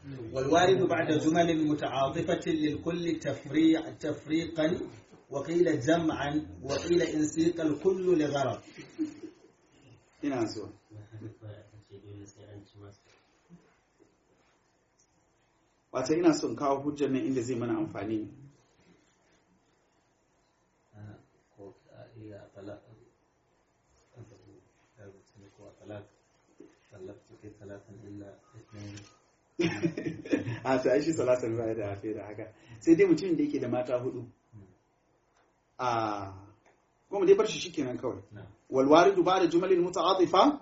والوارد بعد جمل متعاطفة للكل تفريقا وقيل جمعا وقيل إن سيق الكل لغرض. ina so wata ina son kawo hujjar nan inda zai mana amfani ne. A ta aishi salatan baya da hafe da haka sai dai mutumin da yake da mata hudu a kuma dai bar shi shikenan kawai. والوارد بعد جمل متعاطفة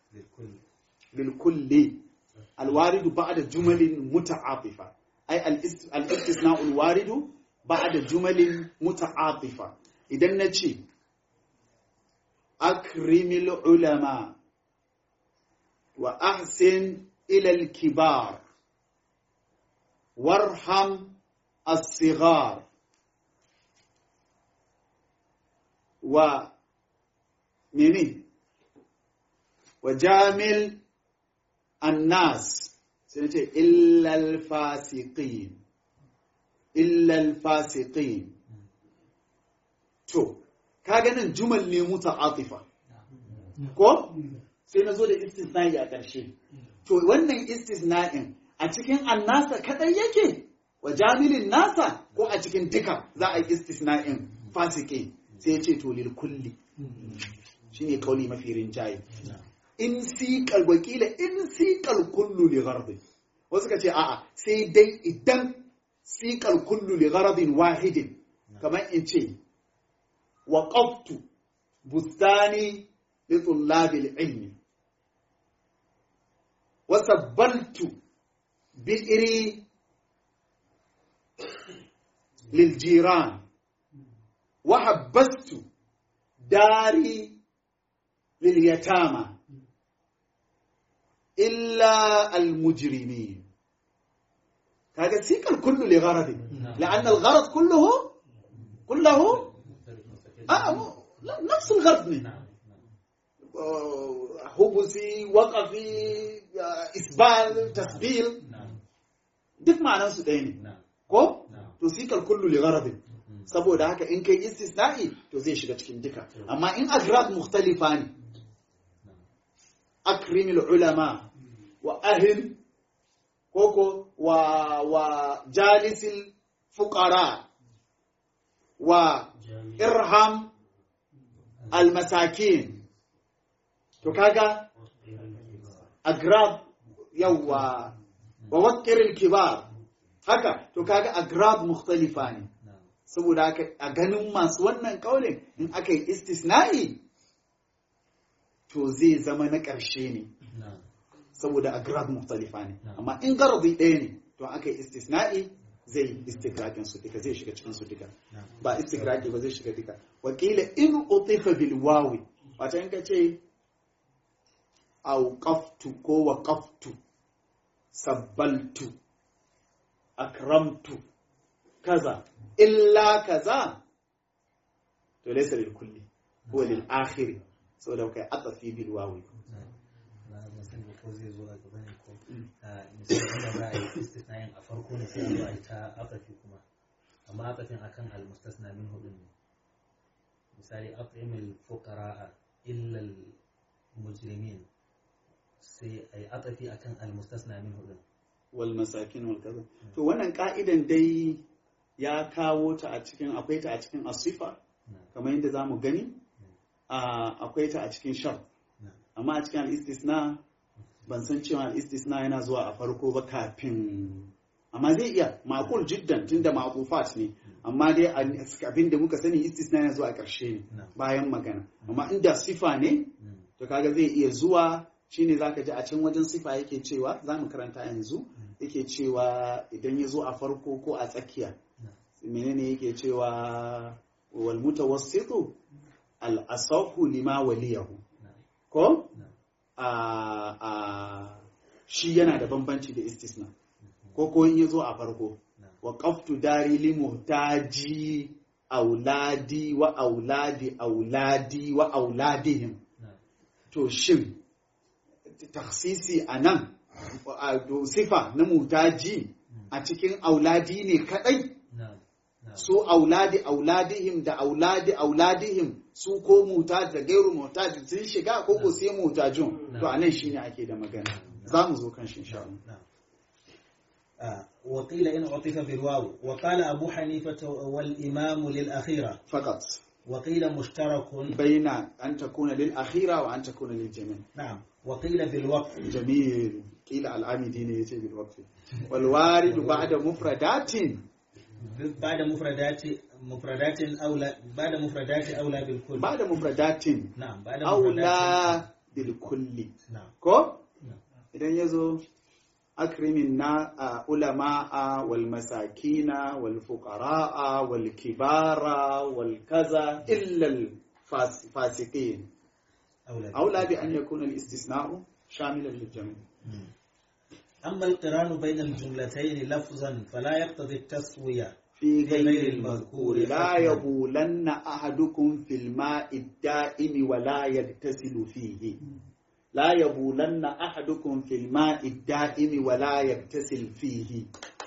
للكل الوارد بعد جمل متعاطفة أي الاستثناء الوارد بعد جمل متعاطفة. إذا نتشي أكرم العلماء وأحسن إلى الكبار وارحم الصغار مني وجامل الناس سنتي إلا الفاسقين تو كاغنن جمل ne muta'atifa ko sai nazo da istisna'i a ƙarshe to wannan istisna'in a cikin annasa kadai yake wa jamilin nasa ko a cikin duka za a yi istisna'in fasiki sai ya ce to lil kulli shine kauli mafi rinjaye. In siƙal wakila in siƙal kullu li ghardi wasu ka ce a'a sai dai idan siƙal kullu li ghardin wahidin kamar in ce waqaftu bustani li tullabil ilmi wa sabbaltu bi'ri lil jiran wa habbastu dari لليتامى إلا المجرمين. هذا سيك الكل لغرض لأن الغرض كله نفس الغرض حبسي وقفي إسبال تسبيل duk ma'anar su ɗaya ne ko to sikal kullu li gharadin saboda haka in kai istisna'i to zai shiga cikin duka amma in agrad mukhtalifa ne akrimil ulama wa ahil koko wa jalisil fuqara wa irham al masakin to kaga agrad yawa wa waqqiril kibar haka to kaga agrad mukhtalifa ne saboda haka a ganin masu wannan kaulin in aka yi istisna'i to zai zama na ƙarshe ne saboda agrad mukhtalifa ne amma in garadi ɗaya ne to aka yi istisna'i zai istigraqin su duka zai shiga cikin su duka ba istigraqi ba zai shiga duka wakila in utifa bil wawi wata in ka ce auqaftu ko waqaftu sabbaltu akramtu kaza illa kaza to laysa lil kulli huwa lil akhir saboda kai atafi bil wawi na san ko zai zo a gaba ne ko misali da za a yi istisna'in a farko ne sai zo a yi ta atafi kuma amma atafin akan al mustasna min hudun ne misali at'imil fuqara illa al mujrimin sai ai atafi akan al mustasna min hudun wal masakin wal kaza to wannan ka'idan dai ya kawo ta a cikin akwai ta a cikin asifa kamar yadda zamu gani akwai ta a cikin shart amma a cikin al-istisna ban san cewa al-istisna yana zuwa a farko ba kafin amma zai iya maqul jiddan tunda maqufat ne amma dai abin da muka sani istisna yana zuwa a ƙarshe ne bayan magana amma inda sifa ne to kaga zai iya zuwa shine zaka ji a can wajen sifa yake cewa zamu karanta yanzu yake cewa idan ya zo a farko ko a tsakiya menene yake cewa wal mutawassitu al asahu lima waliyahu ko shi yana da bambanci da istisna ko in ya zo a farko wa qaftu dari li muhtaji auladi wa auladi auladi wa auladihim to shin takhsisi anan sifa na mutaji a cikin auladi ne kadai na'am na'am su auladi auladihim da auladi auladihim su ko mutaj da gairu mutaj sun shiga ko ko sai mutajun to anan shine ake da magana za mu zo kan shi insha Allah نعم وقيل إن عطف بالواو وقال أبو حنيفة والإمام للأخيرة فقط وقيل مشترك بين أن تكون للأخيرة وأن تكون للجميع نعم وقيل بالوقف جميل قيل العامدين يتي بالوقف والوارد بعد مفردات بعد مفردات أولى بعد مفردات أولى بالكل بعد مفردات نعم بعد أولى بالكل نعم كو إذن يزو أكرم العلماء والمساكين والفقراء والكبار والكذا إلا الفاسقين أولى بأن يكون الاستثناء شاملا للجميع. أما القران بين الجملتين لفظا فلا يقتضي التسوية في غير المذكور لا يبولن أحدكم في الماء الدائم ولا يغتسل فيه لا يبولن أحدكم في الماء الدائم ولا يغتسل فيه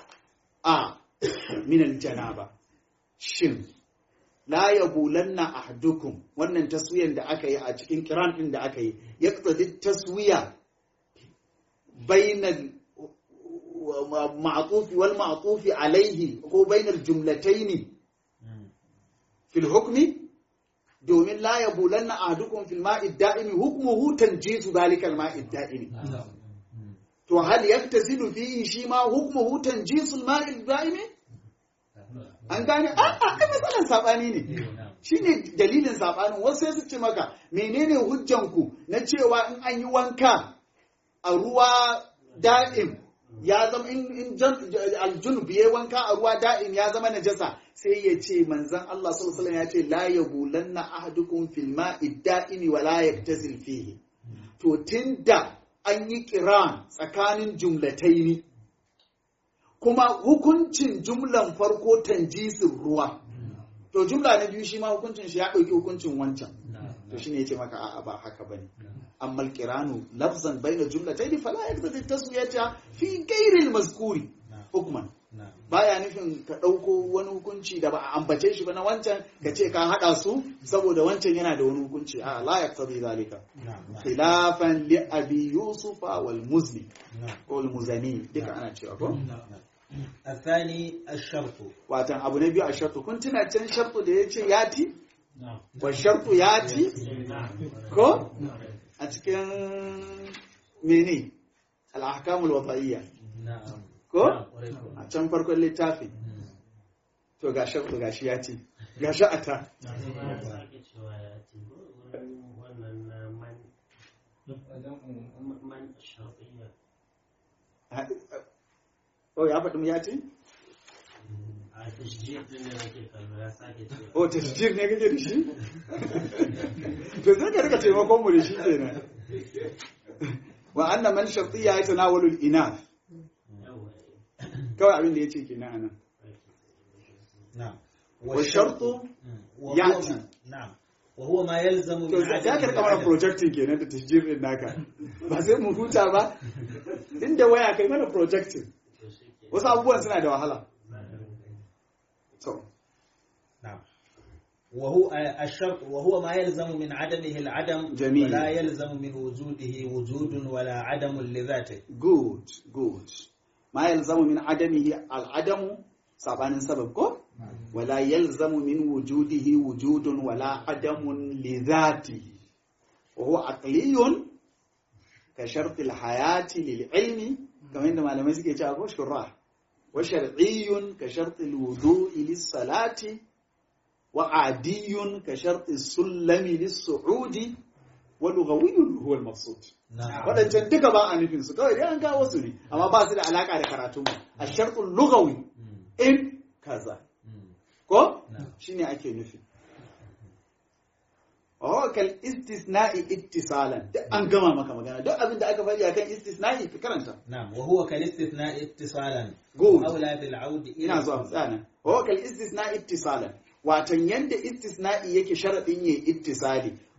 من الجنابة شن لا يبولن أحدكم wannan taswiyan da aka yi a cikin kiran din da aka yi yaqtadi taswiya bainal ma'tuf wal ma'tuf alayhi ko bainal jumlatayn fil hukmi domin la yabulanna ahadukum fil ma'i da'imi hukmuhu tanjizu zalika al ma'i da'imi to hal yaktasilu fihi shi ma hukmuhu tanjizu al ma'i da'imi an gane ai misalan sabani ne shine dalilin sabanin wasu sai su ce maka menene hujjanku na cewa in an yi wanka a ruwa da'im ya zama in aljunub yayi wanka a ruwa da'im ya zama najasa sai ya ce manzan Allah sallallahu alaihi wasallam ya ce la yabulanna ahadukum fil ma'i da'imi wa la yaktazil fihi to tunda an yi kiran tsakanin jumlataini kuma hukuncin jumlan farko tanjisin ruwa to jumla na biyu shi ma hukuncin shi ya dauki hukuncin wancan to shine yace maka a'a ba haka bane amma al-qiranu lafzan bayna jumlataini fala yaktazil taswiyata fi ghairi al-mazkuri hukman baya nufin ka ɗauko wani hukunci da ba a ambace shi ba na wancan ka ce ka haɗa su saboda wancan yana da wani hukunci a la yaqtadi zalika khilafan li abi yusufa wal muzni ko al muzani duka ana cewa ko الثاني الشرط watan abu na biyu a shartu kun tuna can shartu da yace yati wa shartu yati ko a cikin mene al ahkamul wada'iyya ko a can farkon littafi to ga shartu ga shi ya ce ga shi a ta ya faɗi ya ce? tasjir ne kake da shi? to sai ka rika taimakon mu da shi kenan wa anna man shartiyya ya tanawalu al-inath kawai abin da ya ce ke nan نعم والشرط يأتي نعم وهو ما يلزم من to ya ka rika mana projecting kenan da tasjir din naka ba sai mu huta ba inda waya kai mana projecting wasu abubuwan suna da wahala نعم وهو الشرط وهو ما يلزم من عدمه العدم جميل. ولا يلزم من وجوده وجود ولا عدم لذاته good ما يلزم من عدمه العدم sabanin sabab ko wala yalzamu min wujudihi wujudun wala adamun li dhatihi wa huwa aqliyun ka shartil hayati lil ilmi kamar yadda malamai suke cewa ko shurah wa shar'iyyun ka shartil wudu'i lis salati wa adiyun ka shartis sulami lis su'udi wa lughawiyyun huwa al maqsud wadancan duka ba a nufin su kawai dai an kawo su ne amma ba su da alaka da karatun mu al-shartul lughawi in kaza ko shine ake nufi kal istisna'i ittisalan duk an gama maka magana duk abin da aka faɗi akan istisna'i ka karanta نعم وهو كالاستثناء اتصالا Good. أولى بالعود ina zuwa tsana kal istisna'i ittisalan watan yanda istisna'i yake sharadin yayi ittisali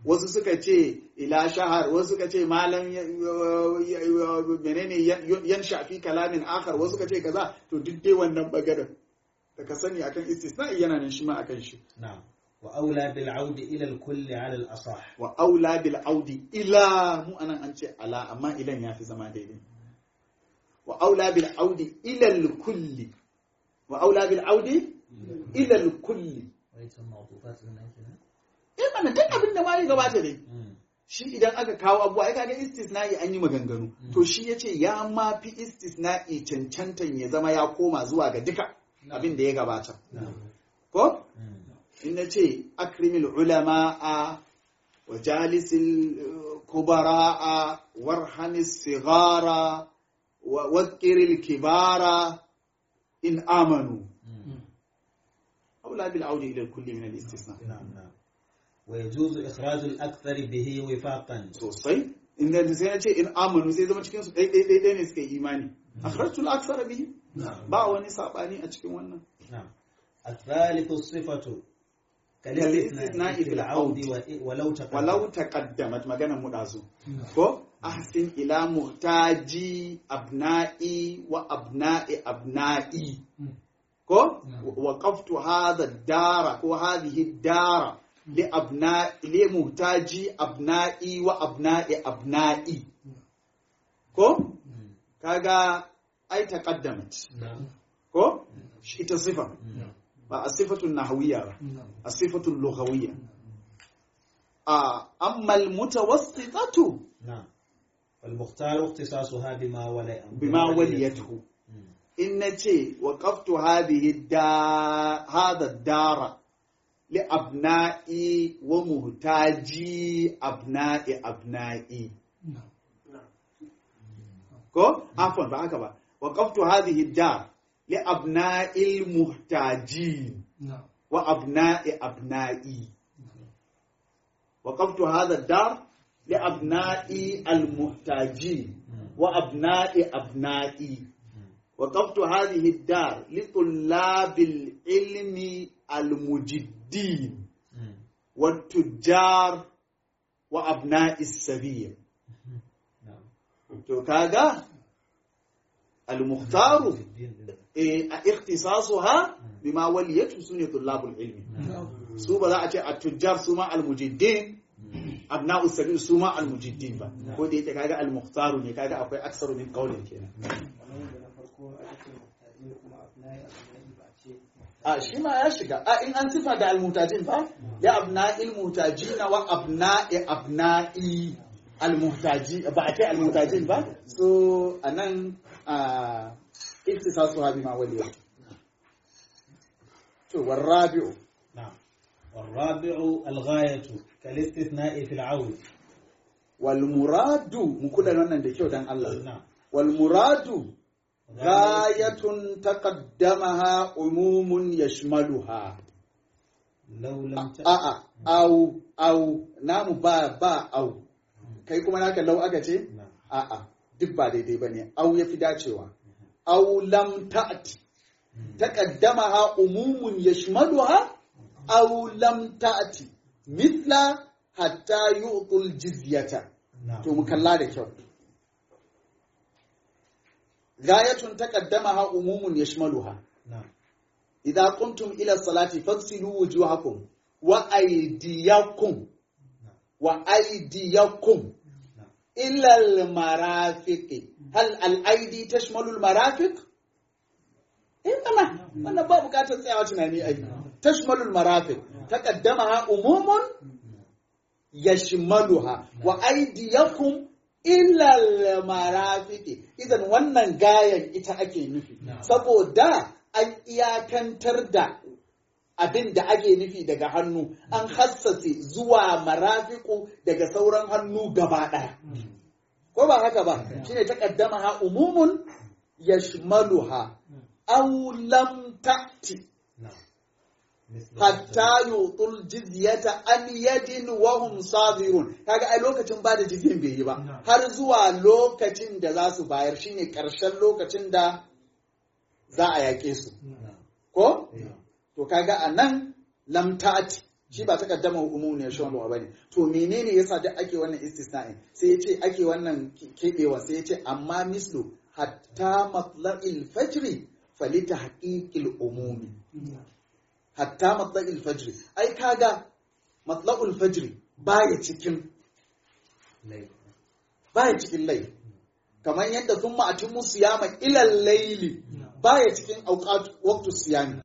wasu suka ce ila shahar, wasu suka ce malam menene yan shafi kalamin akhar, wasu suka ce kaza. To duk dai wannan bagarin da ka sani akan istisna'i yana nan shi ma akan shi. na'am wa aula bil audi ila al kulli ala al asah. Wa aula bil audi ila, mu anan an ce ala amma ilan ya fi zama daidai. Wa aula bil audi ila al kulli, wa aula bil audi ila al kulli. wai can ma'tufat din nan kenan. Mana duk abin da ma ya gabata dai. Shi idan aka kawo abuwa ai kaga istisna'i an yi maganganu. To shi yace ya ma fi istisna'i cancantan ya zama ya koma zuwa ga duka abin da ya gabata. Ko? In nace akrimil ulama'a wa jalisil kubara'a warhamis sigara wa wadhkiril kibara in amanu. أولى بالعودة إلى الكل من الاستثناء. نعم. ويجوز إخراج الأكثر به وفاقا. sosai. Inda sai na ce in amanu sai zama cikin su ɗai ne suka yi imani. Akhrajtul aksara bihi. Ba wani sabani a cikin wannan. نعم. الثالث الصفة كالاستثناء في العود ولو تقدمت magana mu dazu. Ko ahsin ila muhtaji abna'i wa abna'i. ko waqaftu hadha ad-dara ko hadhihi ad-dara li abna'i li muhtaji abna'i wa abna'i ko kaga ai taqaddamat ko ita sifa ba as-sifatu an-nahwiyya ba as-sifatu al-lughawiyya amma al-mutawassitatu na'am wal-mukhtar ikhtisasaha bima waliyatuhu in na ce wa ƙaftu hada dara li abna'i wa muhtaji abna'i ko afon ba haka ba wa ƙaftu hadhihi dar li abna'il muhtaji wa abna'i wa ƙaftu hada dar li abna'i al muhtaji wa abna'i وقفت هذه الدار لطلاب العلم المجدين والتجار وأبناء السبيل. كاغا المختار اختصاصها بما وليته سنة طلاب العلم. سوبا ذا التجار سما المجدين أبناء السبيل سما المجدين. كودي كاغا المختار ني كاغا أكوي أكثر من قول كده. shi ma ya shiga in an sifa da almuhtajin fa ya abna'il muhtajin wa abna'i almuhtaji ba a ce almuhtajin ba so anan iktisasu ha bima waliya to warabi'u والرابع الغاية كالاستثناء في العود والمراد مكودا wannan da kyau dan Allah والمراد غاية تقدمها عموم يشملها لو لم أو نام با أو kai kuma naka lau aka ce a'a duk ba daidai bane au yafi dacewa au lam ta'ti taqaddamaha umumun yashmaluha au lam ta'ti mithla hatta yu'tul jizyata to mu kalla da kyau غاية تقدمها عموم يشملها إذا قمتم إلى الصلاة فاغسلوا وجوهكم وأيديكم إلى المرافق هل الأيدي تشمل المرافق؟ إنما أنا باب كاتب سيعتناني أي تشمل المرافق تقدمها عموم يشملها وأيديكم illal marafiki idan wannan gayan ita ake nufi saboda an iyakantar da abin da ake nufi daga hannu an hassase zuwa marafiku daga sauran hannu gaba daya ko ba haka ba shine taqaddama ha umumun yashmaluha aw lam ta'ti hatta yutul jizyata an yadin wa hum sadirun kaga ai lokacin ba da jizyan bai yi ba har zuwa lokacin da za su bayar shine karshen lokacin da za a yake su ko to kaga anan lam ta'ati shi ba takaddama umumu ne shawon ba bane to menene yasa duk ake wannan istisna'in sai ya ce ake wannan kebewa sai ya ce amma mislu hatta matla'il fajri falita haqiqil umumi hatta matla'il fajri ai kaga matla'ul fajri baya cikin lai kamar yadda sun ma'atin musu yama ilal laili baya cikin auqat waqtu siyami